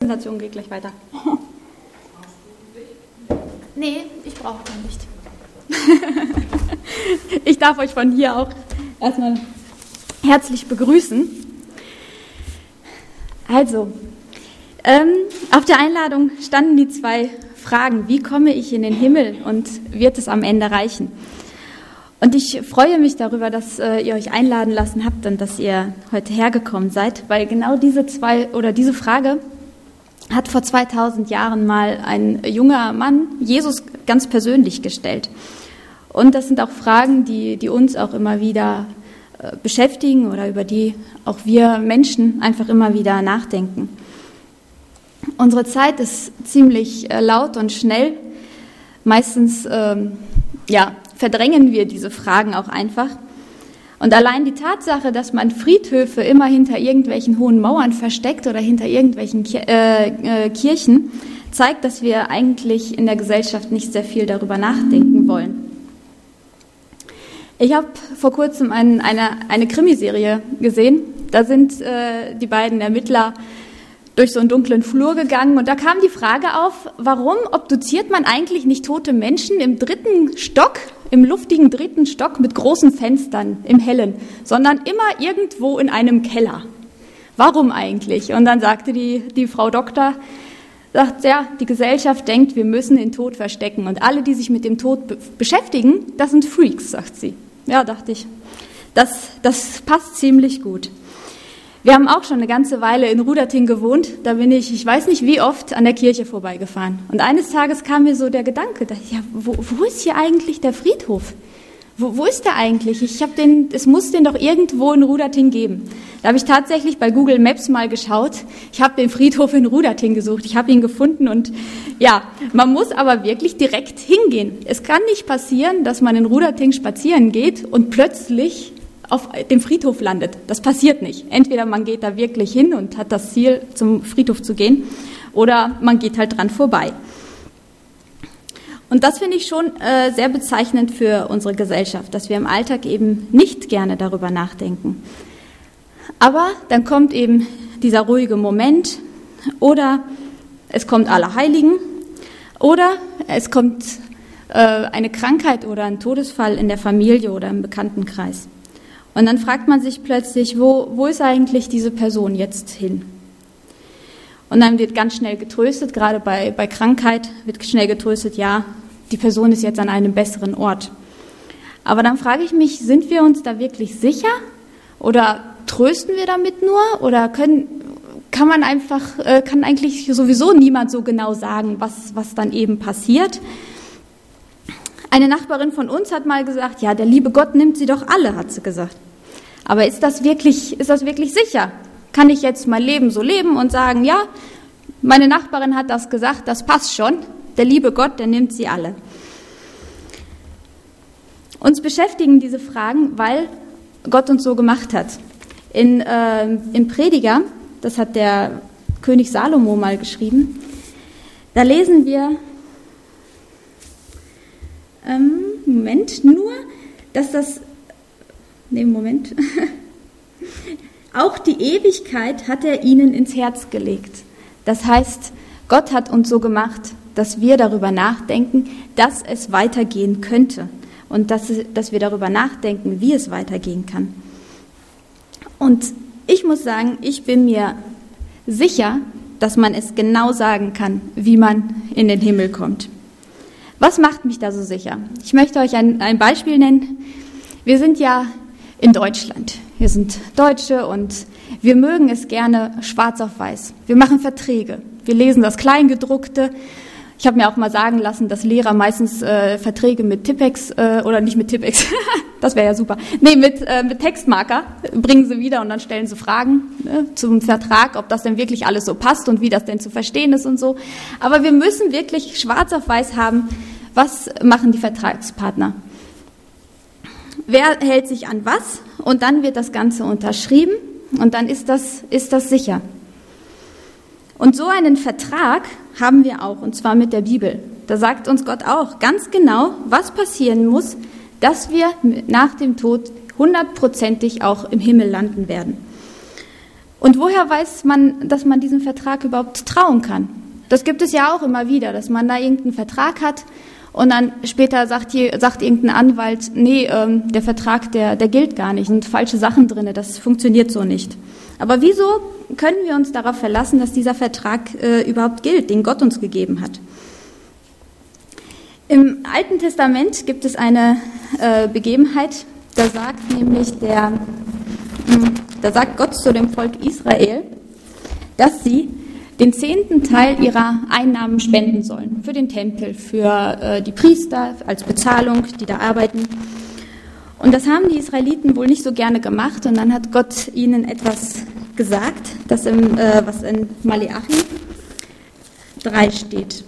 Präsentation geht gleich weiter. Nee, ich brauche kein Licht. Ich darf euch von hier auch erstmal herzlich begrüßen. Also, auf der Einladung standen die 2 Fragen. Wie komme ich in den Himmel und wird es am Ende reichen? Und ich freue mich darüber, dass ihr euch einladen lassen habt und dass ihr heute hergekommen seid, weil genau diese Frage hat vor 2000 Jahren mal ein junger Mann Jesus ganz persönlich gestellt. Und das sind auch Fragen, die uns auch immer wieder beschäftigen oder über die auch wir Menschen einfach immer wieder nachdenken. Unsere Zeit ist ziemlich laut und schnell. Meistens verdrängen wir diese Fragen auch einfach. Und allein die Tatsache, dass man Friedhöfe immer hinter irgendwelchen hohen Mauern versteckt oder hinter irgendwelchen Kirchen, zeigt, dass wir eigentlich in der Gesellschaft nicht sehr viel darüber nachdenken wollen. Ich habe vor kurzem eine Krimiserie gesehen. Da sind die beiden Ermittler durch so einen dunklen Flur gegangen und da kam die Frage auf, warum obduziert man eigentlich nicht tote Menschen im 3. Stock, im luftigen 3. Stock mit großen Fenstern im Hellen, sondern immer irgendwo in einem Keller. Warum eigentlich? Und dann sagte die Frau Doktor, die Gesellschaft denkt, wir müssen den Tod verstecken und alle, die sich mit dem Tod beschäftigen, das sind Freaks, sagt sie. Ja, dachte ich, das passt ziemlich gut. Wir haben auch schon eine ganze Weile in Ruderting gewohnt. Da bin ich weiß nicht wie oft, an der Kirche vorbeigefahren. Und eines Tages kam mir so der Gedanke, wo ist hier eigentlich der Friedhof? Wo ist der eigentlich? Es muss den doch irgendwo in Ruderting geben. Da habe ich tatsächlich bei Google Maps mal geschaut. Ich habe den Friedhof in Ruderting gesucht. Ich habe ihn gefunden und ja, man muss aber wirklich direkt hingehen. Es kann nicht passieren, dass man in Ruderting spazieren geht und plötzlich auf dem Friedhof landet. Das passiert nicht. Entweder man geht da wirklich hin und hat das Ziel, zum Friedhof zu gehen, oder man geht halt dran vorbei. Und das finde ich schon sehr bezeichnend für unsere Gesellschaft, dass wir im Alltag eben nicht gerne darüber nachdenken. Aber dann kommt eben dieser ruhige Moment oder es kommt Allerheiligen oder es kommt eine Krankheit oder ein Todesfall in der Familie oder im Bekanntenkreis. Und dann fragt man sich plötzlich, wo ist eigentlich diese Person jetzt hin? Und dann wird ganz schnell getröstet, gerade bei Krankheit wird schnell getröstet, ja, die Person ist jetzt an einem besseren Ort. Aber dann frage ich mich, sind wir uns da wirklich sicher? Oder trösten wir damit nur? Oder kann eigentlich sowieso niemand so genau sagen, was dann eben passiert? Eine Nachbarin von uns hat mal gesagt, ja, der liebe Gott nimmt sie doch alle, hat sie gesagt. Aber ist das wirklich sicher? Kann ich jetzt mein Leben so leben und sagen, ja, meine Nachbarin hat das gesagt, das passt schon, der liebe Gott, der nimmt sie alle. Uns beschäftigen diese Fragen, weil Gott uns so gemacht hat. Im Prediger, das hat der König Salomo mal geschrieben, da lesen wir, auch die Ewigkeit hat er ihnen ins Herz gelegt. Das heißt, Gott hat uns so gemacht, dass wir darüber nachdenken, dass es weitergehen könnte und dass wir darüber nachdenken, wie es weitergehen kann. Und ich muss sagen, ich bin mir sicher, dass man es genau sagen kann, wie man in den Himmel kommt. Was macht mich da so sicher? Ich möchte euch ein Beispiel nennen. Wir sind ja in Deutschland. Wir sind Deutsche und wir mögen es gerne schwarz auf weiß. Wir machen Verträge. Wir lesen das Kleingedruckte. Ich habe mir auch mal sagen lassen, dass Lehrer meistens Verträge mit Tippex oder nicht mit Tippex, das wäre ja super, mit Textmarker bringen sie wieder und dann stellen sie Fragen zum Vertrag, ob das denn wirklich alles so passt und wie das denn zu verstehen ist und so. Aber wir müssen wirklich schwarz auf weiß haben, was machen die Vertragspartner. Wer hält sich an was? Und dann wird das Ganze unterschrieben und dann ist das sicher. Und so einen Vertrag haben wir auch, und zwar mit der Bibel. Da sagt uns Gott auch ganz genau, was passieren muss, dass wir nach dem Tod 100%ig auch im Himmel landen werden. Und woher weiß man, dass man diesem Vertrag überhaupt trauen kann? Das gibt es ja auch immer wieder, dass man da irgendeinen Vertrag hat und dann später sagt irgendein Anwalt, nee, der Vertrag, der gilt gar nicht, sind falsche Sachen drin, das funktioniert so nicht. Aber wieso können wir uns darauf verlassen, dass dieser Vertrag überhaupt gilt, den Gott uns gegeben hat? Im Alten Testament gibt es eine Begebenheit, da sagt Gott zu dem Volk Israel, dass sie den 10. Teil ihrer Einnahmen spenden sollen. Für den Tempel, für die Priester, als Bezahlung, die da arbeiten. Und das haben die Israeliten wohl nicht so gerne gemacht. Und dann hat Gott ihnen etwas gesagt, was in Maleachi 3 steht.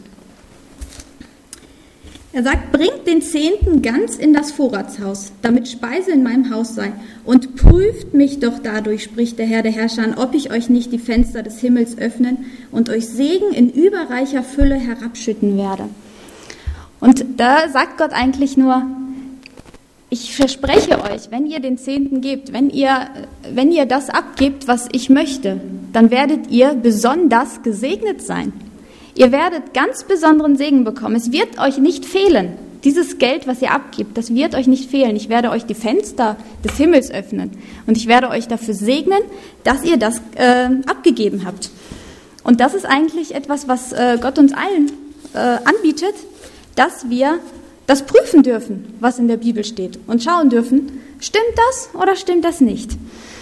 Er sagt, bringt den 10. ganz in das Vorratshaus, damit Speise in meinem Haus sei. Und prüft mich doch dadurch, spricht der Herr der Herrscher, ob ich euch nicht die Fenster des Himmels öffnen und euch Segen in überreicher Fülle herabschütten werde. Und da sagt Gott eigentlich nur, ich verspreche euch, wenn ihr den 10. gebt, wenn ihr das abgebt, was ich möchte, dann werdet ihr besonders gesegnet sein. Ihr werdet ganz besonderen Segen bekommen. Es wird euch nicht fehlen. Dieses Geld, was ihr abgibt, das wird euch nicht fehlen. Ich werde euch die Fenster des Himmels öffnen und ich werde euch dafür segnen, dass ihr das abgegeben habt. Und das ist eigentlich etwas, was Gott uns allen anbietet, dass wir das prüfen dürfen, was in der Bibel steht und schauen dürfen, stimmt das oder stimmt das nicht?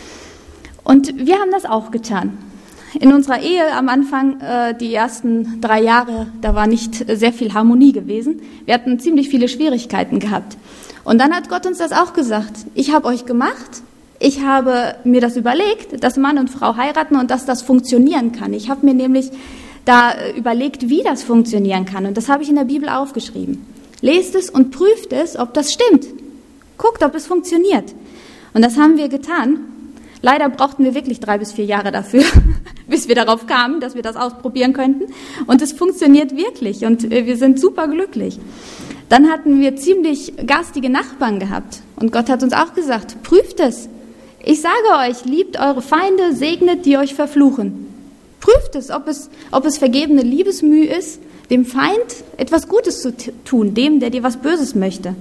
Und wir haben das auch getan. In unserer Ehe am Anfang, die ersten 3 Jahre, da war nicht sehr viel Harmonie gewesen. Wir hatten ziemlich viele Schwierigkeiten gehabt. Und dann hat Gott uns das auch gesagt. Ich habe euch gemacht, ich habe mir das überlegt, dass Mann und Frau heiraten und dass das funktionieren kann. Ich habe mir nämlich da überlegt, wie das funktionieren kann. Und das habe ich in der Bibel aufgeschrieben. Lest es und prüft es, ob das stimmt. Guckt, ob es funktioniert. Und das haben wir getan. Leider brauchten wir wirklich 3 bis 4 Jahre dafür, bis wir darauf kamen, dass wir das ausprobieren könnten. Und es funktioniert wirklich und wir sind super glücklich. Dann hatten wir ziemlich garstige Nachbarn gehabt und Gott hat uns auch gesagt, prüft es. Ich sage euch, liebt eure Feinde, segnet, die euch verfluchen. Prüft es, ob es vergebene Liebesmüh ist, dem Feind etwas Gutes zu tun, dem, der dir was Böses möchte.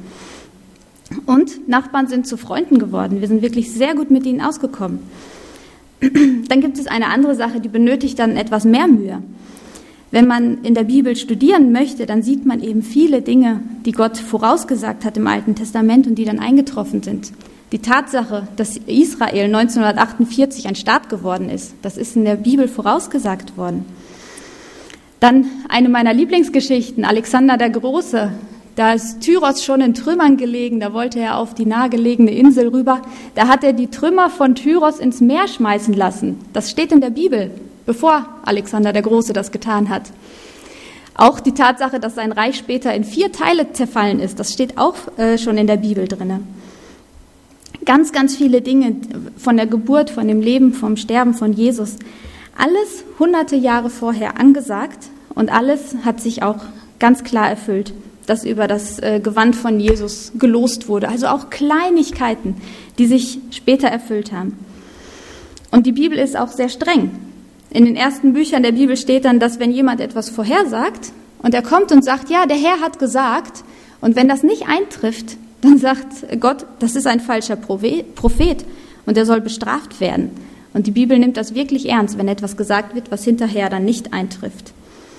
Und Nachbarn sind zu Freunden geworden. Wir sind wirklich sehr gut mit ihnen ausgekommen. Dann gibt es eine andere Sache, die benötigt dann etwas mehr Mühe. Wenn man in der Bibel studieren möchte, dann sieht man eben viele Dinge, die Gott vorausgesagt hat im Alten Testament und die dann eingetroffen sind. Die Tatsache, dass Israel 1948 ein Staat geworden ist, das ist in der Bibel vorausgesagt worden. Dann eine meiner Lieblingsgeschichten, Alexander der Große. Da ist Tyros schon in Trümmern gelegen, da wollte er auf die nahegelegene Insel rüber. Da hat er die Trümmer von Tyros ins Meer schmeißen lassen. Das steht in der Bibel, bevor Alexander der Große das getan hat. Auch die Tatsache, dass sein Reich später in 4 Teile zerfallen ist, das steht auch schon in der Bibel drin. Ganz, ganz viele Dinge von der Geburt, von dem Leben, vom Sterben von Jesus. Alles hunderte Jahre vorher angesagt und alles hat sich auch ganz klar erfüllt, dass über das Gewand von Jesus gelost wurde. Also auch Kleinigkeiten, die sich später erfüllt haben. Und die Bibel ist auch sehr streng. In den ersten Büchern der Bibel steht dann, dass wenn jemand etwas vorhersagt und er kommt und sagt, ja, der Herr hat gesagt, und wenn das nicht eintrifft, dann sagt Gott, das ist ein falscher Prophet und er soll bestraft werden. Und die Bibel nimmt das wirklich ernst, wenn etwas gesagt wird, was hinterher dann nicht eintrifft.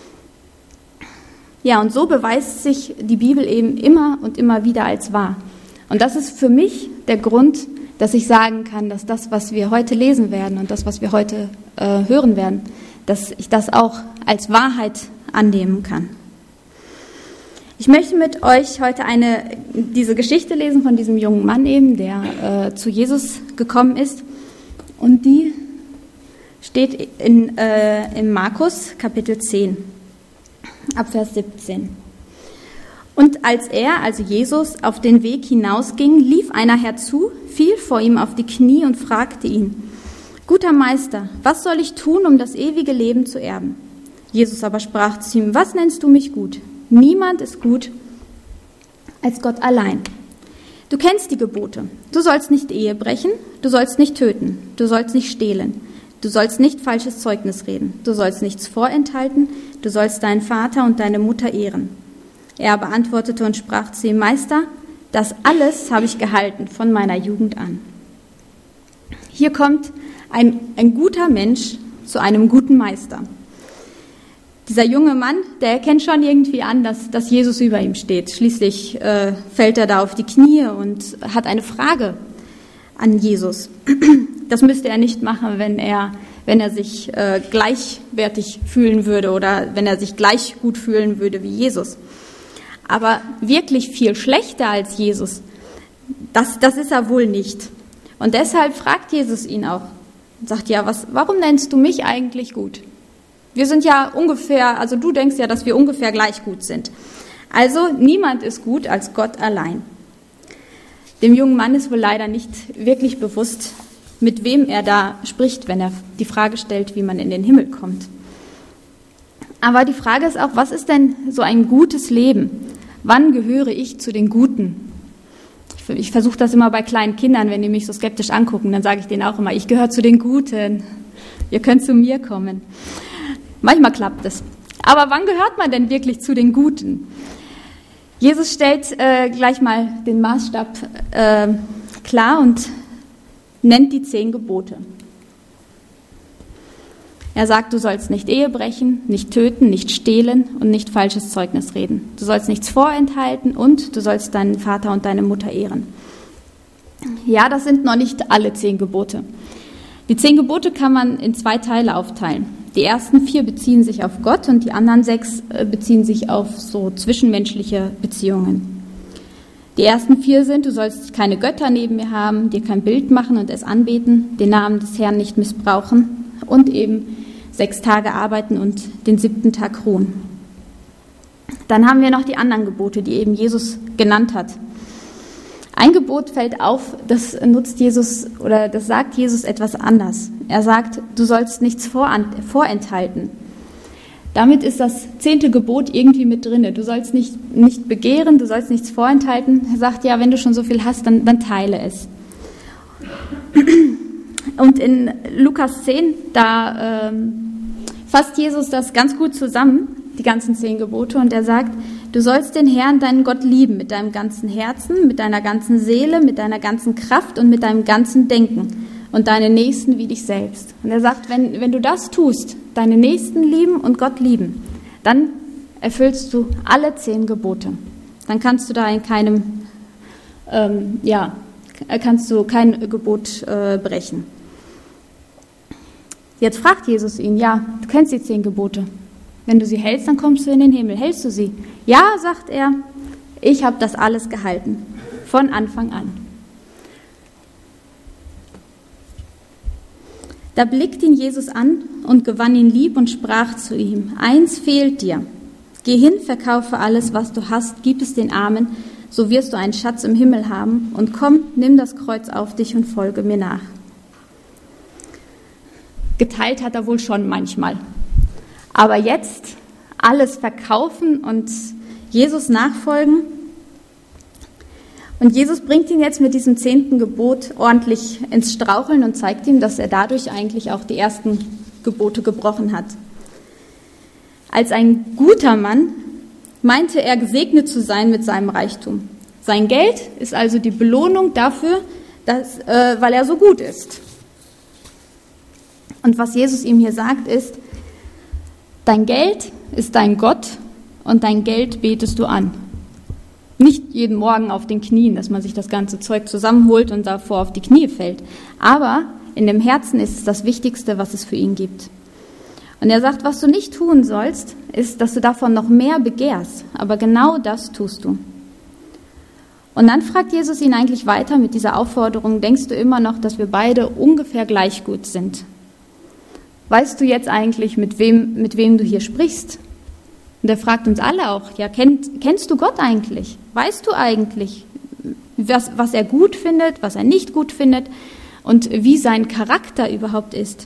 Ja, und so beweist sich die Bibel eben immer und immer wieder als wahr. Und das ist für mich der Grund, dass ich sagen kann, dass das, was wir heute lesen werden und das, was wir heute hören werden, dass ich das auch als Wahrheit annehmen kann. Ich möchte mit euch heute diese Geschichte lesen von diesem jungen Mann eben, der zu Jesus gekommen ist. Und die steht in Markus Kapitel 10. Ab Vers 17. Und als er, also Jesus, auf den Weg hinausging, lief einer herzu, fiel vor ihm auf die Knie und fragte ihn, »Guter Meister, was soll ich tun, um das ewige Leben zu erben?« Jesus aber sprach zu ihm, »Was nennst du mich gut? Niemand ist gut als Gott allein. Du kennst die Gebote. Du sollst nicht Ehe brechen, du sollst nicht töten, du sollst nicht stehlen, Du sollst nicht falsches Zeugnis reden. Du sollst nichts vorenthalten. Du sollst deinen Vater und deine Mutter ehren. Er aber antwortete und sprach zu ihm: Meister, das alles habe ich gehalten von meiner Jugend an. Hier kommt ein guter Mensch zu einem guten Meister. Dieser junge Mann, der erkennt schon irgendwie an, dass Jesus über ihm steht. Schließlich fällt er da auf die Knie und hat eine Frage an Jesus. Das müsste er nicht machen, wenn er sich gleichwertig fühlen würde oder wenn er sich gleich gut fühlen würde wie Jesus. Aber wirklich viel schlechter als Jesus, das ist er wohl nicht. Und deshalb fragt Jesus ihn auch und sagt: Ja, warum nennst du mich eigentlich gut? Wir sind ja ungefähr, also du denkst ja, dass wir ungefähr gleich gut sind. Also niemand ist gut als Gott allein. Dem jungen Mann ist wohl leider nicht wirklich bewusst, mit wem er da spricht, wenn er die Frage stellt, wie man in den Himmel kommt. Aber die Frage ist auch, was ist denn so ein gutes Leben? Wann gehöre ich zu den Guten? Ich versuche das immer bei kleinen Kindern, wenn die mich so skeptisch angucken, dann sage ich denen auch immer: Ich gehöre zu den Guten. Ihr könnt zu mir kommen. Manchmal klappt es. Aber wann gehört man denn wirklich zu den Guten? Jesus stellt gleich mal den Maßstab klar und nennt die 10 Gebote. Er sagt: Du sollst nicht Ehe brechen, nicht töten, nicht stehlen und nicht falsches Zeugnis reden. Du sollst nichts vorenthalten und du sollst deinen Vater und deine Mutter ehren. Ja, das sind noch nicht alle 10 Gebote. Die 10 Gebote kann man in 2 Teile aufteilen. Die ersten 4 beziehen sich auf Gott und die anderen 6 beziehen sich auf so zwischenmenschliche Beziehungen. Die ersten 4 sind: Du sollst keine Götter neben mir haben, dir kein Bild machen und es anbeten, den Namen des Herrn nicht missbrauchen und eben 6 Tage arbeiten und den 7. Tag ruhen. Dann haben wir noch die anderen Gebote, die eben Jesus genannt hat. Ein Gebot fällt auf, das sagt Jesus etwas anders. Er sagt: Du sollst nichts vorenthalten. Damit ist das 10. Gebot irgendwie mit drin. Du sollst nicht begehren, du sollst nichts vorenthalten. Er sagt: Ja, wenn du schon so viel hast, dann teile es. Und in Lukas 10, da fasst Jesus das ganz gut zusammen, die ganzen 10 Gebote, und er sagt: Du sollst den Herrn, deinen Gott, lieben mit deinem ganzen Herzen, mit deiner ganzen Seele, mit deiner ganzen Kraft und mit deinem ganzen Denken und deinen Nächsten wie dich selbst. Und er sagt, wenn du das tust, deine Nächsten lieben und Gott lieben, dann erfüllst du alle 10 Gebote. Dann kannst du da in kein Gebot brechen. Jetzt fragt Jesus ihn: Ja, du kennst die 10 Gebote. Wenn du sie hältst, dann kommst du in den Himmel. Hältst du sie? Ja, sagt er, ich habe das alles gehalten, von Anfang an. Da blickt ihn Jesus an und gewann ihn lieb und sprach zu ihm: Eins fehlt dir. Geh hin, verkaufe alles, was du hast, gib es den Armen, so wirst du einen Schatz im Himmel haben. Und komm, nimm das Kreuz auf dich und folge mir nach. Geteilt hat er wohl schon manchmal. Aber jetzt alles verkaufen und Jesus nachfolgen. Und Jesus bringt ihn jetzt mit diesem 10. Gebot ordentlich ins Straucheln und zeigt ihm, dass er dadurch eigentlich auch die ersten Gebote gebrochen hat. Als ein guter Mann meinte er, gesegnet zu sein mit seinem Reichtum. Sein Geld ist also die Belohnung dafür, weil er so gut ist. Und was Jesus ihm hier sagt, ist: Dein Geld ist dein Gott und dein Geld betest du an. Nicht jeden Morgen auf den Knien, dass man sich das ganze Zeug zusammenholt und davor auf die Knie fällt. Aber in dem Herzen ist es das Wichtigste, was es für ihn gibt. Und er sagt, was du nicht tun sollst, ist, dass du davon noch mehr begehrst. Aber genau das tust du. Und dann fragt Jesus ihn eigentlich weiter mit dieser Aufforderung: Denkst du immer noch, dass wir beide ungefähr gleich gut sind? Weißt du jetzt eigentlich, mit wem du hier sprichst? Und er fragt uns alle auch: Ja, kennst du Gott eigentlich? Weißt du eigentlich, was er gut findet, was er nicht gut findet und wie sein Charakter überhaupt ist?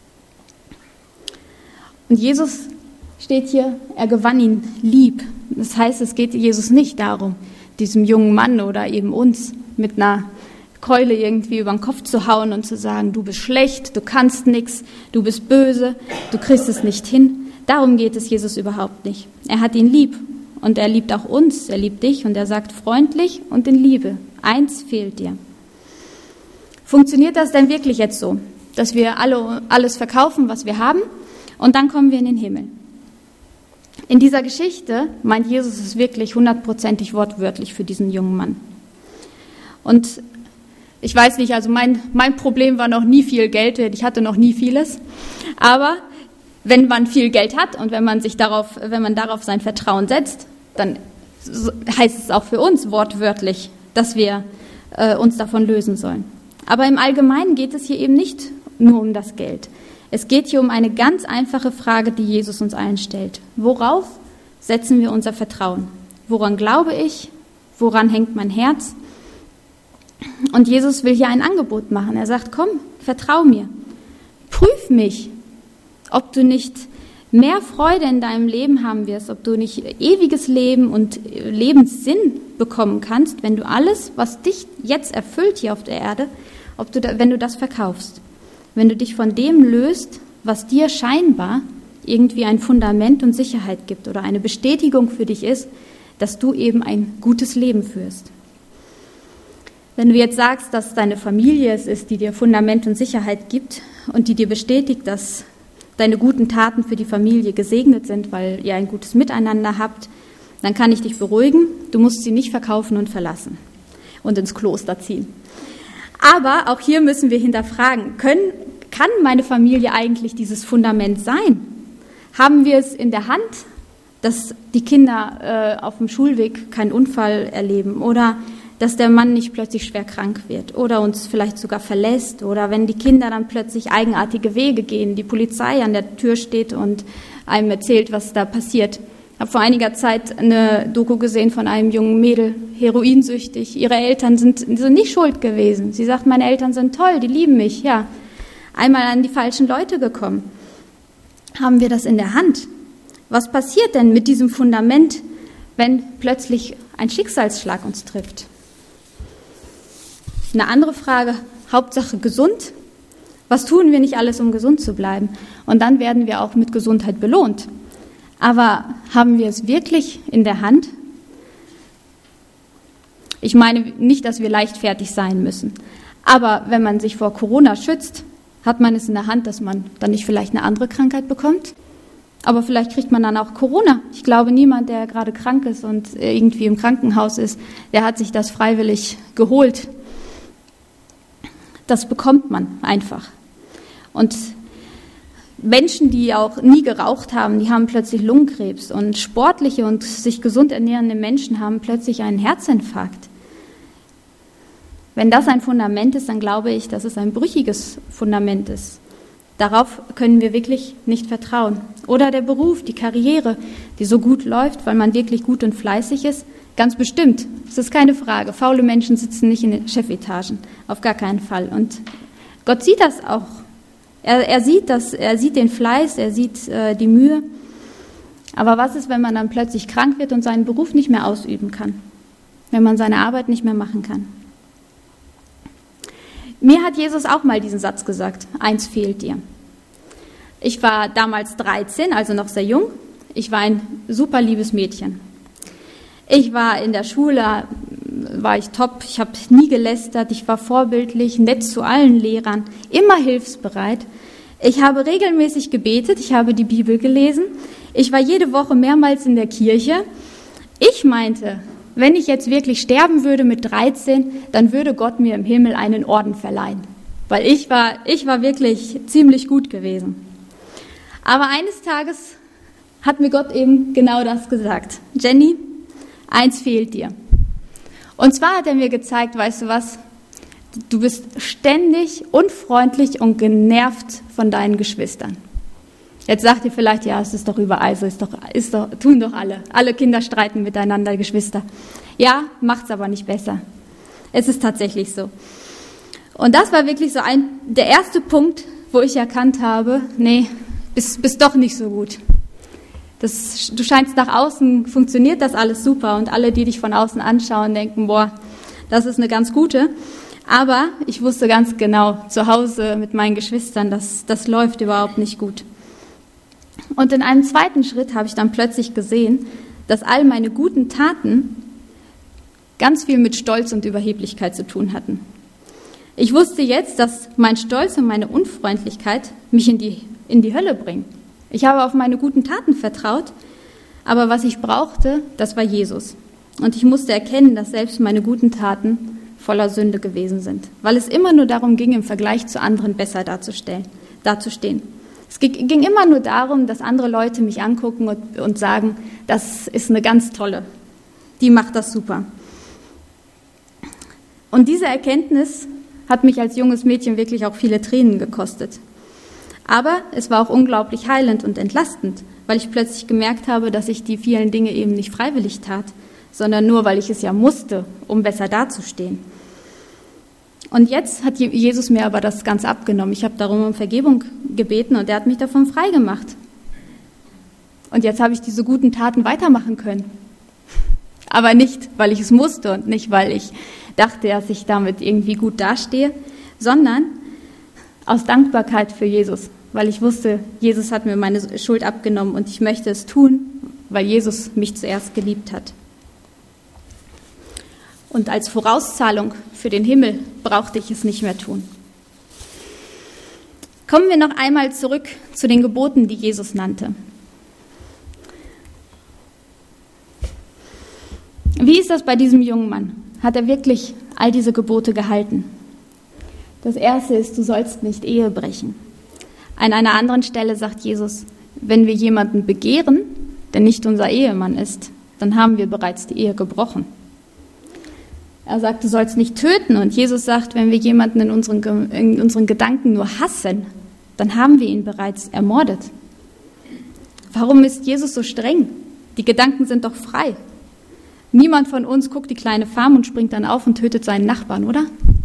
Und Jesus steht hier, er gewann ihn lieb. Das heißt, es geht Jesus nicht darum, diesem jungen Mann oder eben uns mit einer Keule irgendwie über den Kopf zu hauen und zu sagen, du bist schlecht, du kannst nichts, du bist böse, du kriegst es nicht hin. Darum geht es Jesus überhaupt nicht. Er hat ihn lieb und er liebt auch uns, er liebt dich und er sagt freundlich und in Liebe, eins fehlt dir. Funktioniert das denn wirklich jetzt so, dass wir alles verkaufen, was wir haben und dann kommen wir in den Himmel? In dieser Geschichte meint Jesus es wirklich 100%ig wortwörtlich für diesen jungen Mann. Und ich weiß nicht, also mein Problem war noch nie viel Geld, ich hatte noch nie vieles, aber wenn man viel Geld hat und wenn man darauf sein Vertrauen setzt, dann heißt es auch für uns wortwörtlich, dass wir uns davon lösen sollen. Aber im Allgemeinen geht es hier eben nicht nur um das Geld. Es geht hier um eine ganz einfache Frage, die Jesus uns allen stellt. Worauf setzen wir unser Vertrauen? Woran glaube ich? Woran hängt mein Herz? Und Jesus will hier ein Angebot machen. Er sagt, komm, vertrau mir. Prüf mich, ob du nicht mehr Freude in deinem Leben haben wirst, ob du nicht ewiges Leben und Lebenssinn bekommen kannst, wenn du alles, was dich jetzt erfüllt hier auf der Erde, wenn du das verkaufst. Wenn du dich von dem löst, was dir scheinbar irgendwie ein Fundament und Sicherheit gibt oder eine Bestätigung für dich ist, dass du eben ein gutes Leben führst. Wenn du jetzt sagst, dass deine Familie es ist, die dir Fundament und Sicherheit gibt und die dir bestätigt, dass deine guten Taten für die Familie gesegnet sind, weil ihr ein gutes Miteinander habt, dann kann ich dich beruhigen, du musst sie nicht verkaufen und verlassen und ins Kloster ziehen. Aber auch hier müssen wir hinterfragen, kann meine Familie eigentlich dieses Fundament sein? Haben wir es in der Hand, dass die Kinder auf dem Schulweg keinen Unfall erleben oder dass der Mann nicht plötzlich schwer krank wird oder uns vielleicht sogar verlässt oder wenn die Kinder dann plötzlich eigenartige Wege gehen, die Polizei an der Tür steht und einem erzählt, was da passiert. Ich habe vor einiger Zeit eine Doku gesehen von einem jungen Mädel, heroinsüchtig. Ihre Eltern sind nicht schuld gewesen. Sie sagt, meine Eltern sind toll, die lieben mich. Ja, einmal an die falschen Leute gekommen. Haben wir das in der Hand? Was passiert denn mit diesem Fundament, wenn plötzlich ein Schicksalsschlag uns trifft? Eine andere Frage, Hauptsache gesund. Was tun wir nicht alles, um gesund zu bleiben? Und dann werden wir auch mit Gesundheit belohnt. Aber haben wir es wirklich in der Hand? Ich meine nicht, dass wir leichtfertig sein müssen. Aber wenn man sich vor Corona schützt, hat man es in der Hand, dass man dann nicht vielleicht eine andere Krankheit bekommt. Aber vielleicht kriegt man dann auch Corona. Ich glaube, niemand, der gerade krank ist und irgendwie im Krankenhaus ist, der hat sich das freiwillig geholt. Das bekommt man einfach. Und Menschen, die auch nie geraucht haben, die haben plötzlich Lungenkrebs. Und sportliche und sich gesund ernährende Menschen haben plötzlich einen Herzinfarkt. Wenn das ein Fundament ist, dann glaube ich, dass es ein brüchiges Fundament ist. Darauf können wir wirklich nicht vertrauen. Oder der Beruf, die Karriere, die so gut läuft, weil man wirklich gut und fleißig ist. Ganz bestimmt, das ist keine Frage. Faule Menschen sitzen nicht in den Chefetagen, auf gar keinen Fall. Und Gott sieht das auch. Er sieht den Fleiß, er sieht die Mühe. Aber was ist, wenn man dann plötzlich krank wird und seinen Beruf nicht mehr ausüben kann? Wenn man seine Arbeit nicht mehr machen kann? Mir hat Jesus auch mal diesen Satz gesagt, eins fehlt dir. Ich war damals 13, also noch sehr jung. Ich war ein super liebes Mädchen. Ich war in der Schule, war ich top, ich habe nie gelästert, ich war vorbildlich, nett zu allen Lehrern, immer hilfsbereit. Ich habe regelmäßig gebetet, ich habe die Bibel gelesen, ich war jede Woche mehrmals in der Kirche. Ich meinte, wenn ich jetzt wirklich sterben würde mit 13, dann würde Gott mir im Himmel einen Orden verleihen, weil ich war wirklich ziemlich gut gewesen. Aber eines Tages hat mir Gott eben genau das gesagt. Jenny, eins fehlt dir. Und zwar hat er mir gezeigt, weißt du was, du bist ständig unfreundlich und genervt von deinen Geschwistern. Jetzt sagt ihr vielleicht, ja, es ist doch überall so, tun doch alle. Alle Kinder streiten miteinander, Geschwister. Ja, macht's aber nicht besser. Es ist tatsächlich so. Und das war wirklich so der erste Punkt, wo ich erkannt habe, nee, bist doch nicht so gut. Du scheinst nach außen, funktioniert das alles super und alle, die dich von außen anschauen, denken, boah, das ist eine ganz gute. Aber ich wusste ganz genau, zu Hause mit meinen Geschwistern, das läuft überhaupt nicht gut. Und in einem zweiten Schritt habe ich dann plötzlich gesehen, dass all meine guten Taten ganz viel mit Stolz und Überheblichkeit zu tun hatten. Ich wusste jetzt, dass mein Stolz und meine Unfreundlichkeit mich in die Hölle bringen. Ich habe auf meine guten Taten vertraut, aber was ich brauchte, das war Jesus. Und ich musste erkennen, dass selbst meine guten Taten voller Sünde gewesen sind, weil es immer nur darum ging, im Vergleich zu anderen besser dazustehen. Es ging immer nur darum, dass andere Leute mich angucken und sagen, das ist eine ganz tolle, die macht das super. Und diese Erkenntnis hat mich als junges Mädchen wirklich auch viele Tränen gekostet. Aber es war auch unglaublich heilend und entlastend, weil ich plötzlich gemerkt habe, dass ich die vielen Dinge eben nicht freiwillig tat, sondern nur, weil ich es ja musste, um besser dazustehen. Und jetzt hat Jesus mir aber das ganz abgenommen. Ich habe darum um Vergebung gebeten und er hat mich davon frei gemacht. Und jetzt habe ich diese guten Taten weitermachen können. Aber nicht, weil ich es musste und nicht, weil ich dachte, dass ich damit irgendwie gut dastehe, sondern aus Dankbarkeit für Jesus, weil ich wusste, Jesus hat mir meine Schuld abgenommen und ich möchte es tun, weil Jesus mich zuerst geliebt hat. Und als Vorauszahlung für den Himmel brauchte ich es nicht mehr tun. Kommen wir noch einmal zurück zu den Geboten, die Jesus nannte. Wie ist das bei diesem jungen Mann? Hat er wirklich all diese Gebote gehalten? Das erste ist, du sollst nicht Ehe brechen. An einer anderen Stelle sagt Jesus, wenn wir jemanden begehren, der nicht unser Ehemann ist, dann haben wir bereits die Ehe gebrochen. Er sagt, du sollst nicht töten. Und Jesus sagt, wenn wir jemanden in unseren Gedanken nur hassen, dann haben wir ihn bereits ermordet. Warum ist Jesus so streng? Die Gedanken sind doch frei. Niemand von uns guckt die kleine Farm und springt dann auf und tötet seinen Nachbarn, oder?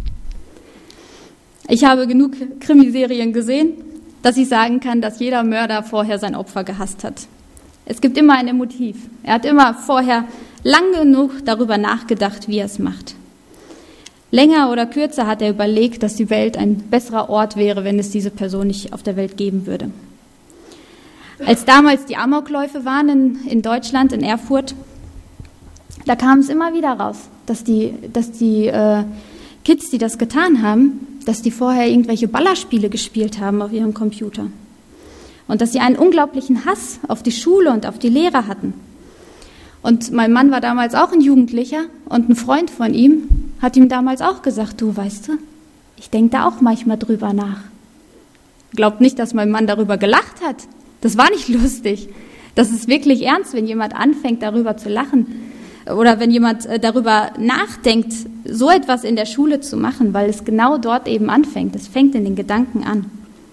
Ich habe genug Krimiserien gesehen, dass ich sagen kann, dass jeder Mörder vorher sein Opfer gehasst hat. Es gibt immer ein Motiv. Er hat immer vorher lang genug darüber nachgedacht, wie er es macht. Länger oder kürzer hat er überlegt, dass die Welt ein besserer Ort wäre, wenn es diese Person nicht auf der Welt geben würde. Als damals die Amokläufe waren in Deutschland, in Erfurt, da kam es immer wieder raus, dass die Kids, die das getan haben, dass die vorher irgendwelche Ballerspiele gespielt haben auf ihrem Computer. Und dass sie einen unglaublichen Hass auf die Schule und auf die Lehrer hatten. Und mein Mann war damals auch ein Jugendlicher und ein Freund von ihm hat ihm damals auch gesagt, du, weißt du, ich denke da auch manchmal drüber nach. Glaubt nicht, dass mein Mann darüber gelacht hat. Das war nicht lustig. Das ist wirklich ernst, wenn jemand anfängt, darüber zu lachen. Oder wenn jemand darüber nachdenkt, so etwas in der Schule zu machen, weil es genau dort eben anfängt. Es fängt in den Gedanken an.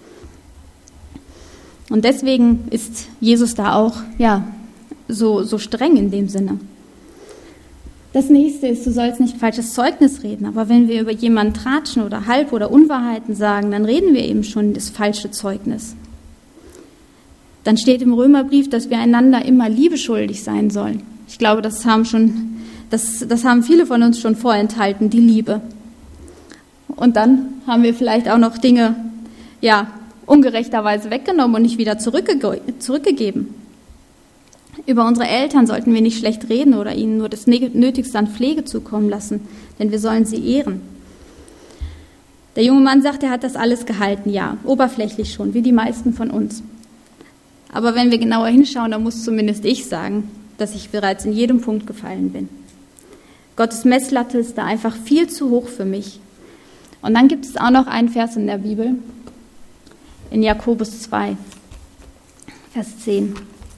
Und deswegen ist Jesus da auch, so streng in dem Sinne. Das nächste ist, du sollst nicht falsches Zeugnis reden. Aber wenn wir über jemanden tratschen oder Halb- oder Unwahrheiten sagen, dann reden wir eben schon das falsche Zeugnis. Dann steht im Römerbrief, dass wir einander immer Liebe schuldig sein sollen. Ich glaube, das haben viele von uns schon vorenthalten, die Liebe. Und dann haben wir vielleicht auch noch Dinge, ungerechterweise weggenommen und nicht wieder zurückgegeben. Über unsere Eltern sollten wir nicht schlecht reden oder ihnen nur das Nötigste an Pflege zukommen lassen, denn wir sollen sie ehren. Der junge Mann sagt, er hat das alles gehalten, ja, oberflächlich schon, wie die meisten von uns. Aber wenn wir genauer hinschauen, dann muss zumindest ich sagen, dass ich bereits in jedem Punkt gefallen bin. Gottes Messlatte ist da einfach viel zu hoch für mich. Und dann gibt es auch noch einen Vers in der Bibel, in Jakobus 2, Vers 10.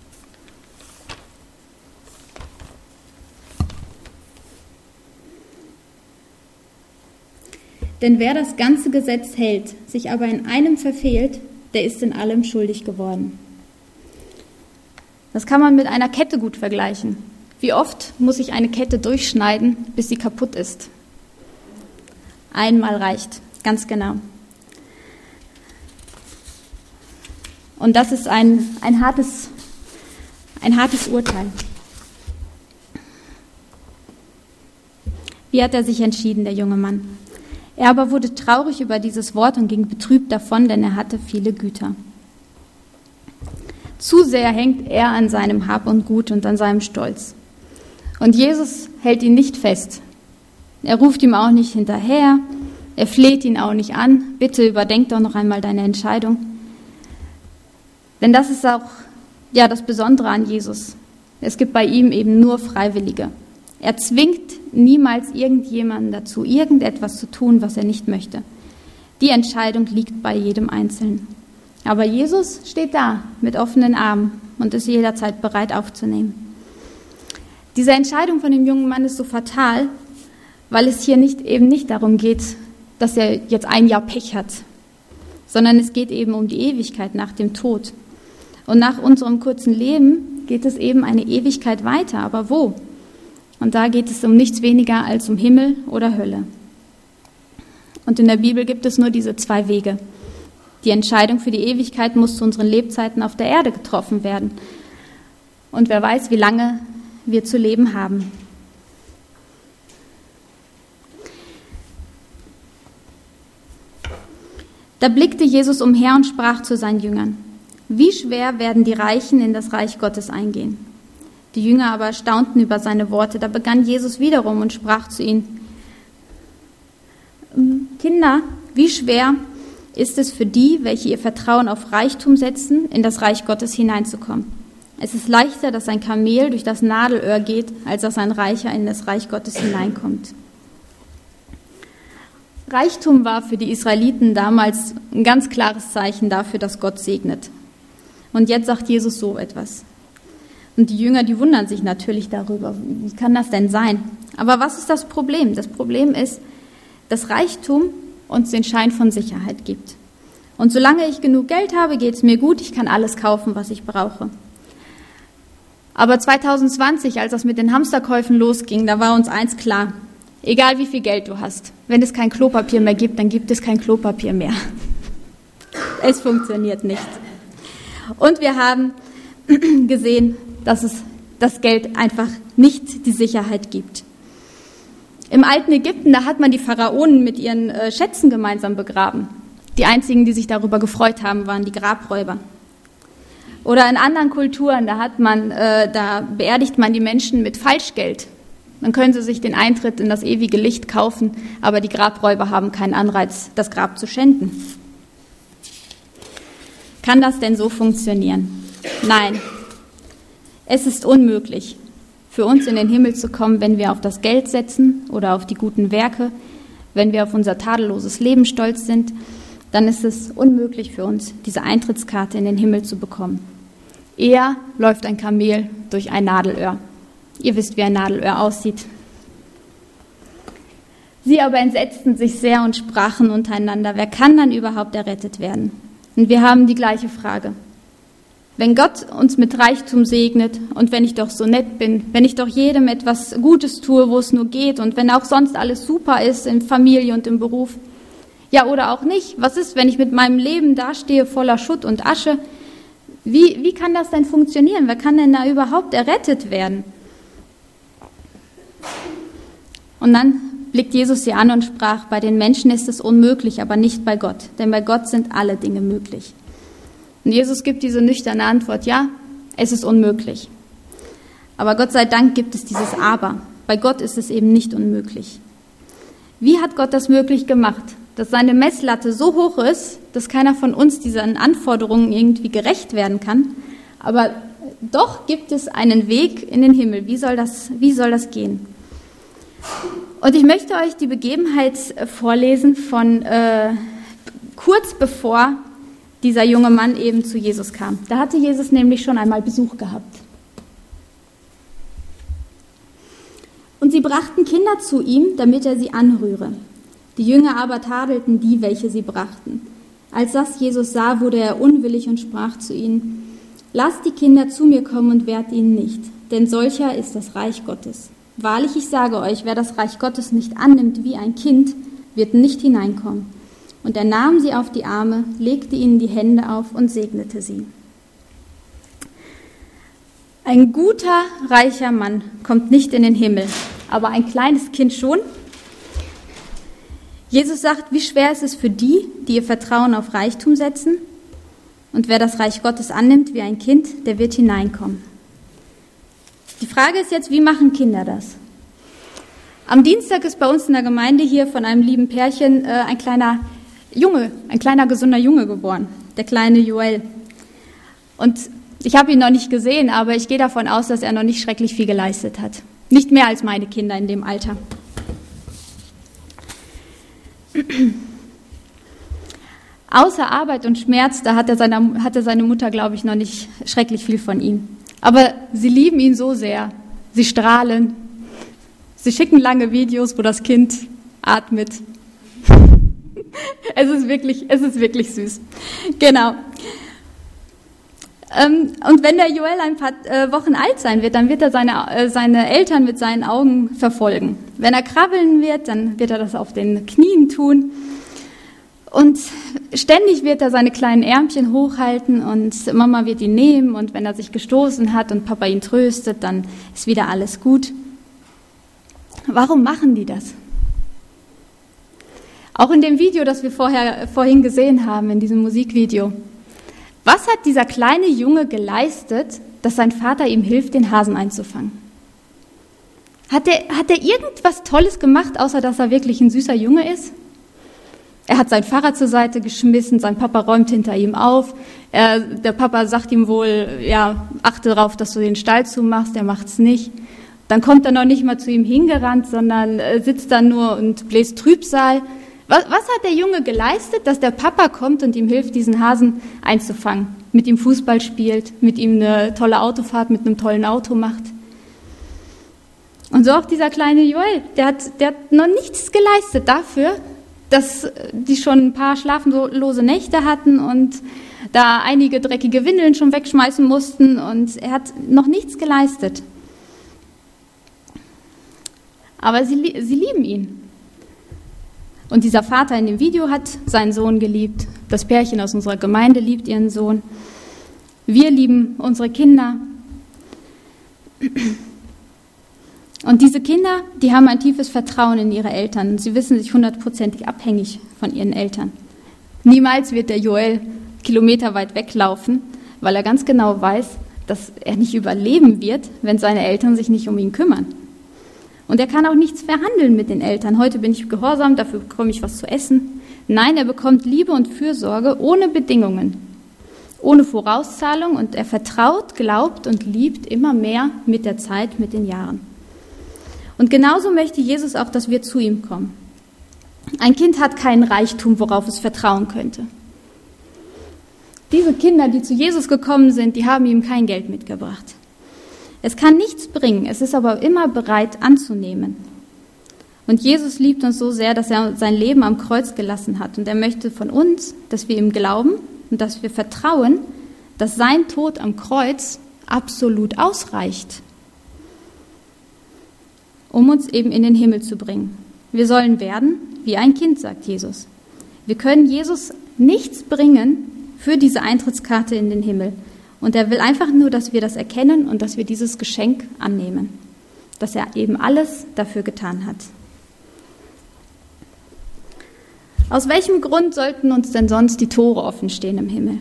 Denn wer das ganze Gesetz hält, sich aber in einem verfehlt, der ist in allem schuldig geworden. Das kann man mit einer Kette gut vergleichen. Wie oft muss ich eine Kette durchschneiden, bis sie kaputt ist? Einmal reicht, ganz genau. Und das ist ein hartes Urteil. Wie hat er sich entschieden, der junge Mann? Er aber wurde traurig über dieses Wort und ging betrübt davon, denn er hatte viele Güter. Zu sehr hängt er an seinem Hab und Gut und an seinem Stolz. Und Jesus hält ihn nicht fest. Er ruft ihm auch nicht hinterher, er fleht ihn auch nicht an, bitte überdenk doch noch einmal deine Entscheidung. Denn das ist auch das Besondere an Jesus. Es gibt bei ihm eben nur Freiwillige. Er zwingt niemals irgendjemanden dazu, irgendetwas zu tun, was er nicht möchte. Die Entscheidung liegt bei jedem Einzelnen. Aber Jesus steht da mit offenen Armen und ist jederzeit bereit aufzunehmen. Diese Entscheidung von dem jungen Mann ist so fatal, weil es hier eben nicht darum geht, dass er jetzt ein Jahr Pech hat, sondern es geht eben um die Ewigkeit nach dem Tod. Und nach unserem kurzen Leben geht es eben eine Ewigkeit weiter. Aber wo? Und da geht es um nichts weniger als um Himmel oder Hölle. Und in der Bibel gibt es nur diese zwei Wege. Die Entscheidung für die Ewigkeit muss zu unseren Lebzeiten auf der Erde getroffen werden. Und wer weiß, wie lange wir zu leben haben. Da blickte Jesus umher und sprach zu seinen Jüngern: Wie schwer werden die Reichen in das Reich Gottes eingehen? Die Jünger aber staunten über seine Worte. Da begann Jesus wiederum und sprach zu ihnen: Kinder, wie schwer ist es für die, welche ihr Vertrauen auf Reichtum setzen, in das Reich Gottes hineinzukommen. Es ist leichter, dass ein Kamel durch das Nadelöhr geht, als dass ein Reicher in das Reich Gottes hineinkommt. Reichtum war für die Israeliten damals ein ganz klares Zeichen dafür, dass Gott segnet. Und jetzt sagt Jesus so etwas. Und die Jünger, die wundern sich natürlich darüber. Wie kann das denn sein? Aber was ist das Problem? Das Problem ist, dass Reichtum uns den Schein von Sicherheit gibt. Und solange ich genug Geld habe, geht es mir gut, ich kann alles kaufen, was ich brauche. Aber 2020, als das mit den Hamsterkäufen losging, da war uns eins klar: Egal wie viel Geld du hast, wenn es kein Klopapier mehr gibt, dann gibt es kein Klopapier mehr. Es funktioniert nicht. Und wir haben gesehen, dass es das Geld einfach nicht die Sicherheit gibt. Im alten Ägypten, da hat man die Pharaonen mit ihren Schätzen gemeinsam begraben. Die einzigen, die sich darüber gefreut haben, waren die Grabräuber. Oder in anderen Kulturen, da beerdigt man die Menschen mit Falschgeld. Dann können sie sich den Eintritt in das ewige Licht kaufen, aber die Grabräuber haben keinen Anreiz, das Grab zu schänden. Kann das denn so funktionieren? Nein, es ist unmöglich, für uns in den Himmel zu kommen, wenn wir auf das Geld setzen oder auf die guten Werke, wenn wir auf unser tadelloses Leben stolz sind, dann ist es unmöglich für uns, diese Eintrittskarte in den Himmel zu bekommen. Eher läuft ein Kamel durch ein Nadelöhr. Ihr wisst, wie ein Nadelöhr aussieht. Sie aber entsetzten sich sehr und sprachen untereinander: Wer kann dann überhaupt errettet werden? Und wir haben die gleiche Frage. Wenn Gott uns mit Reichtum segnet und wenn ich doch so nett bin, wenn ich doch jedem etwas Gutes tue, wo es nur geht, und wenn auch sonst alles super ist in Familie und im Beruf, ja oder auch nicht, was ist, wenn ich mit meinem Leben dastehe voller Schutt und Asche? Wie kann das denn funktionieren? Wer kann denn da überhaupt errettet werden? Und dann blickt Jesus sie an und sprach: Bei den Menschen ist es unmöglich, aber nicht bei Gott, denn bei Gott sind alle Dinge möglich. Und Jesus gibt diese nüchterne Antwort: Ja, es ist unmöglich. Aber Gott sei Dank gibt es dieses Aber. Bei Gott ist es eben nicht unmöglich. Wie hat Gott das möglich gemacht? Dass seine Messlatte so hoch ist, dass keiner von uns diesen Anforderungen irgendwie gerecht werden kann. Aber doch gibt es einen Weg in den Himmel. Wie soll das gehen? Und ich möchte euch die Begebenheit vorlesen von kurz bevor dieser junge Mann eben zu Jesus kam. Da hatte Jesus nämlich schon einmal Besuch gehabt. Und sie brachten Kinder zu ihm, damit er sie anrühre. Die Jünger aber tadelten die, welche sie brachten. Als das Jesus sah, wurde er unwillig und sprach zu ihnen: Lasst die Kinder zu mir kommen und wehrt ihnen nicht, denn solcher ist das Reich Gottes. Wahrlich, ich sage euch, wer das Reich Gottes nicht annimmt wie ein Kind, wird nicht hineinkommen. Und er nahm sie auf die Arme, legte ihnen die Hände auf und segnete sie. Ein guter, reicher Mann kommt nicht in den Himmel, aber ein kleines Kind schon. Jesus sagt, wie schwer ist es für die ihr Vertrauen auf Reichtum setzen? Und wer das Reich Gottes annimmt wie ein Kind, der wird hineinkommen. Die Frage ist jetzt, wie machen Kinder das? Am Dienstag ist bei uns in der Gemeinde hier von einem lieben Pärchen ein kleiner gesunder Junge geboren, der kleine Joel. Und ich habe ihn noch nicht gesehen, aber ich gehe davon aus, dass er noch nicht schrecklich viel geleistet hat. Nicht mehr als meine Kinder in dem Alter. Außer Arbeit und Schmerz, da hatte seine Mutter, glaube ich, noch nicht schrecklich viel von ihm. Aber sie lieben ihn so sehr. Sie strahlen. Sie schicken lange Videos, wo das Kind atmet. Es ist wirklich süß. Genau. Und wenn der Joel ein paar Wochen alt sein wird, dann wird er seine Eltern mit seinen Augen verfolgen. Wenn er krabbeln wird, dann wird er das auf den Knien tun. Und ständig wird er seine kleinen Ärmchen hochhalten und Mama wird ihn nehmen. Und wenn er sich gestoßen hat und Papa ihn tröstet, dann ist wieder alles gut. Warum machen die das? Auch in dem Video, das wir vorhin gesehen haben, in diesem Musikvideo. Was hat dieser kleine Junge geleistet, dass sein Vater ihm hilft, den Hasen einzufangen? Hat er irgendwas Tolles gemacht, außer dass er wirklich ein süßer Junge ist? Er hat sein Fahrrad zur Seite geschmissen, sein Papa räumt hinter ihm auf. Der Papa sagt ihm wohl, ja, achte darauf, dass du den Stall zumachst, er macht's nicht. Dann kommt er noch nicht mal zu ihm hingerannt, sondern sitzt da nur und bläst Trübsal. Was hat der Junge geleistet, dass der Papa kommt und ihm hilft, diesen Hasen einzufangen? Mit ihm Fußball spielt, mit ihm eine tolle Autofahrt mit einem tollen Auto macht. Und so auch dieser kleine Joel, der hat noch nichts geleistet dafür, dass die schon ein paar schlaflose Nächte hatten und da einige dreckige Windeln schon wegschmeißen mussten und er hat noch nichts geleistet. Aber sie lieben ihn. Und dieser Vater in dem Video hat seinen Sohn geliebt. Das Pärchen aus unserer Gemeinde liebt ihren Sohn. Wir lieben unsere Kinder. Und diese Kinder, die haben ein tiefes Vertrauen in ihre Eltern. Sie wissen sich 100% abhängig von ihren Eltern. Niemals wird der Joel kilometerweit weglaufen, weil er ganz genau weiß, dass er nicht überleben wird, wenn seine Eltern sich nicht um ihn kümmern. Und er kann auch nichts verhandeln mit den Eltern. Heute bin ich gehorsam, dafür bekomme ich was zu essen. Nein, er bekommt Liebe und Fürsorge ohne Bedingungen, ohne Vorauszahlung und er vertraut, glaubt und liebt immer mehr mit der Zeit, mit den Jahren. Und genauso möchte Jesus auch, dass wir zu ihm kommen. Ein Kind hat keinen Reichtum, worauf es vertrauen könnte. Diese Kinder, die zu Jesus gekommen sind, die haben ihm kein Geld mitgebracht. Es kann nichts bringen, es ist aber immer bereit anzunehmen. Und Jesus liebt uns so sehr, dass er sein Leben am Kreuz gelassen hat. Und er möchte von uns, dass wir ihm glauben und dass wir vertrauen, dass sein Tod am Kreuz absolut ausreicht, um uns eben in den Himmel zu bringen. Wir sollen werden wie ein Kind, sagt Jesus. Wir können Jesus nichts bringen für diese Eintrittskarte in den Himmel. Und er will einfach nur, dass wir das erkennen und dass wir dieses Geschenk annehmen, dass er eben alles dafür getan hat. Aus welchem Grund sollten uns denn sonst die Tore offen stehen im Himmel?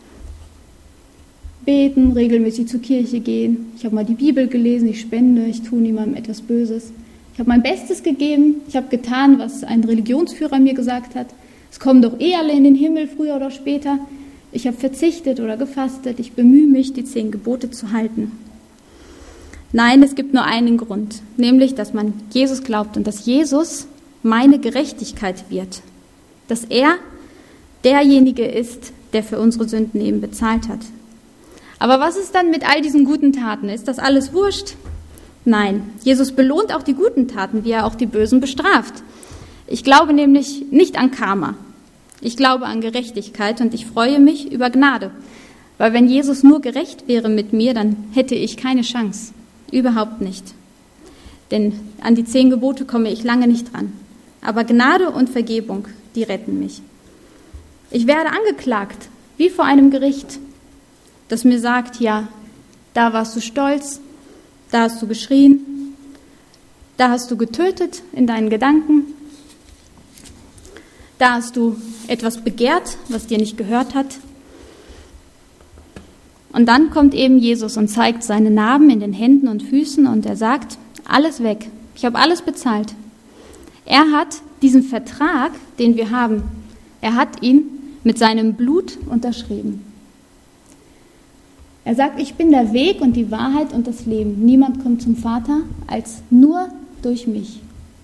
Beten, regelmäßig zur Kirche gehen. Ich habe mal die Bibel gelesen, ich spende, ich tue niemandem etwas Böses. Ich habe mein Bestes gegeben, ich habe getan, was ein Religionsführer mir gesagt hat. Es kommen doch eh alle in den Himmel, früher oder später. Ich habe verzichtet oder gefastet, ich bemühe mich, die 10 Gebote zu halten. Nein, es gibt nur einen Grund, nämlich, dass man Jesus glaubt und dass Jesus meine Gerechtigkeit wird. Dass er derjenige ist, der für unsere Sünden eben bezahlt hat. Aber was ist dann mit all diesen guten Taten? Ist das alles wurscht? Nein, Jesus belohnt auch die guten Taten, wie er auch die Bösen bestraft. Ich glaube nämlich nicht an Karma. Ich glaube an Gerechtigkeit und ich freue mich über Gnade. Weil wenn Jesus nur gerecht wäre mit mir, dann hätte ich keine Chance. Überhaupt nicht. Denn an die 10 Gebote komme ich lange nicht dran. Aber Gnade und Vergebung, die retten mich. Ich werde angeklagt, wie vor einem Gericht, das mir sagt, ja, da warst du stolz, da hast du geschrien, da hast du getötet in deinen Gedanken. Da hast du etwas begehrt, was dir nicht gehört hat. Und dann kommt eben Jesus und zeigt seine Narben in den Händen und Füßen und er sagt, alles weg, ich habe alles bezahlt. Er hat diesen Vertrag, den wir haben, er hat ihn mit seinem Blut unterschrieben. Er sagt, ich bin der Weg und die Wahrheit und das Leben. Niemand kommt zum Vater als nur durch mich.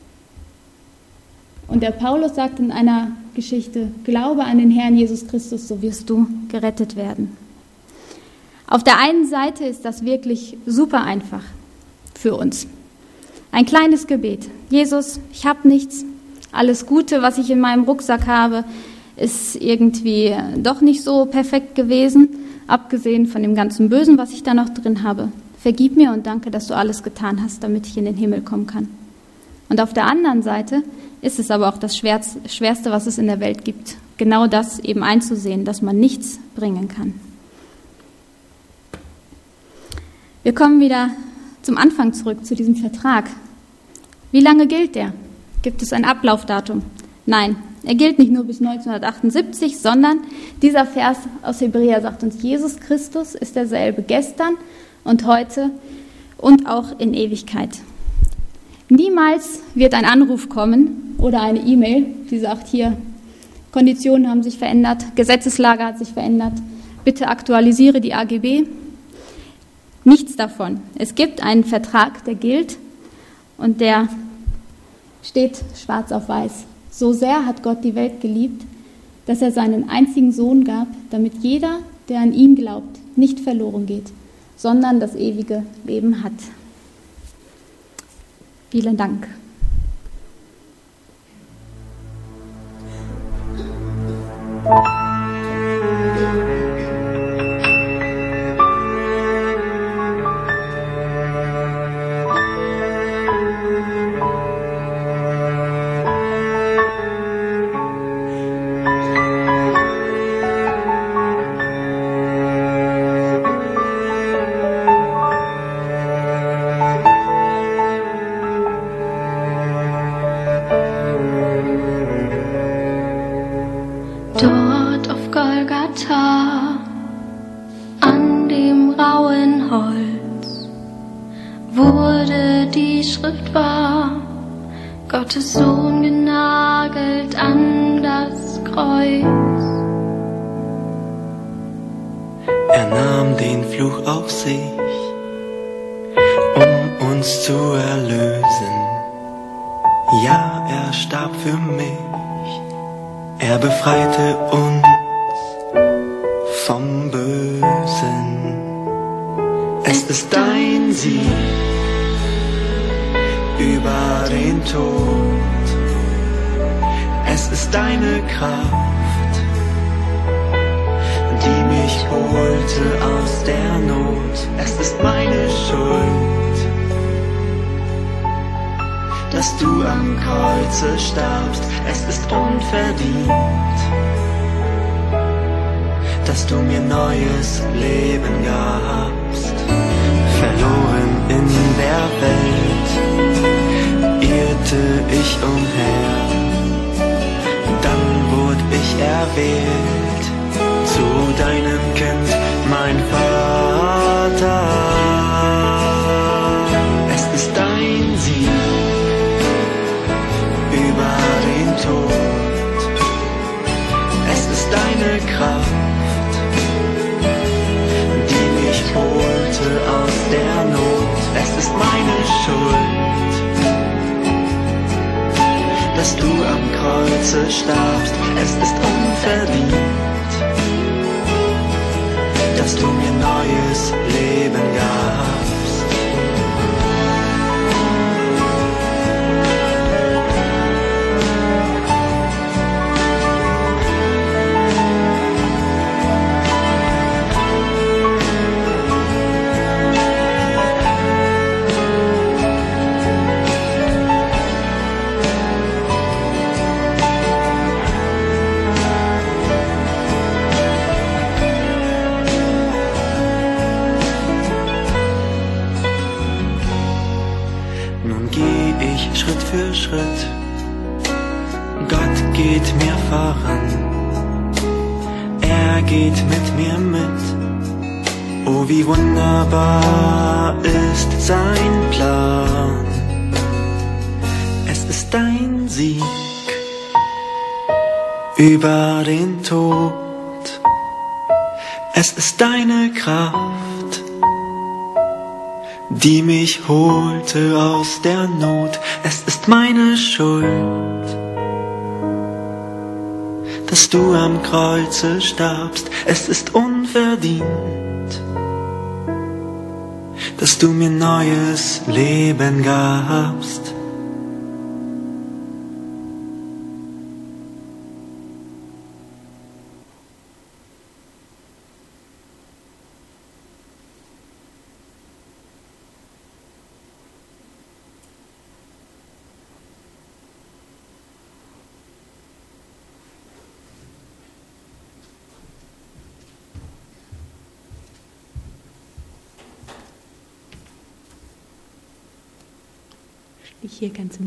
Und der Paulus sagt in einer Geschichte, glaube an den Herrn Jesus Christus, so wirst du gerettet werden. Auf der einen Seite ist das wirklich super einfach für uns. Ein kleines Gebet. Jesus, ich habe nichts. Alles Gute, was ich in meinem Rucksack habe, ist irgendwie doch nicht so perfekt gewesen, abgesehen von dem ganzen Bösen, was ich da noch drin habe. Vergib mir und danke, dass du alles getan hast, damit ich in den Himmel kommen kann. Und auf der anderen Seite ist es aber auch das Schwerste, was es in der Welt gibt. Genau das eben einzusehen, dass man nichts bringen kann. Wir kommen wieder zum Anfang zurück, zu diesem Vertrag. Wie lange gilt der? Gibt es ein Ablaufdatum? Nein, er gilt nicht nur bis 1978, sondern dieser Vers aus Hebräer sagt uns, Jesus Christus ist derselbe gestern und heute und auch in Ewigkeit. Niemals wird ein Anruf kommen oder eine E-Mail, die sagt, hier, Konditionen haben sich verändert, Gesetzeslage hat sich verändert, bitte aktualisiere die AGB. Nichts davon. Es gibt einen Vertrag, der gilt und der steht schwarz auf weiß. So sehr hat Gott die Welt geliebt, dass er seinen einzigen Sohn gab, damit jeder, der an ihn glaubt, nicht verloren geht, sondern das ewige Leben hat. Vielen Dank. Dort auf Golgatha, an dem rauen Holz, wurde die Schrift wahr, Gottes Sohn genagelt an das Kreuz. Er nahm den Fluch auf sich, um uns zu erlösen. Ja, er starb für mich. Er befreite uns vom Bösen. Es ist dein Sieg über den Tod. Es ist deine Kraft, die mich holte aus der Not. Es ist meine Schuld, dass du am Kreuze starbst. Es ist unverdient, dass du mir neues Leben gabst. Verloren in der Welt irrte ich umher, dann wurde ich erwählt zu deinem Kind, mein Vater. Es ist dein Sieg über den Tod. Es ist deine Kraft, die mich holte aus der Not. Es ist meine Schuld, dass du am Kreuze starbst. Es ist unverdient, dass du mir neues Leben gabst. Schritt für Schritt, Gott geht mir voran. Er geht mit mir mit. Oh, wie wunderbar ist sein Plan. Es ist dein Sieg über den Tod. Es ist deine Kraft, die mich holte aus der Not. Es ist meine Schuld, dass du am Kreuze starbst. Es ist unverdient, dass du mir neues Leben gabst. Hier ganz im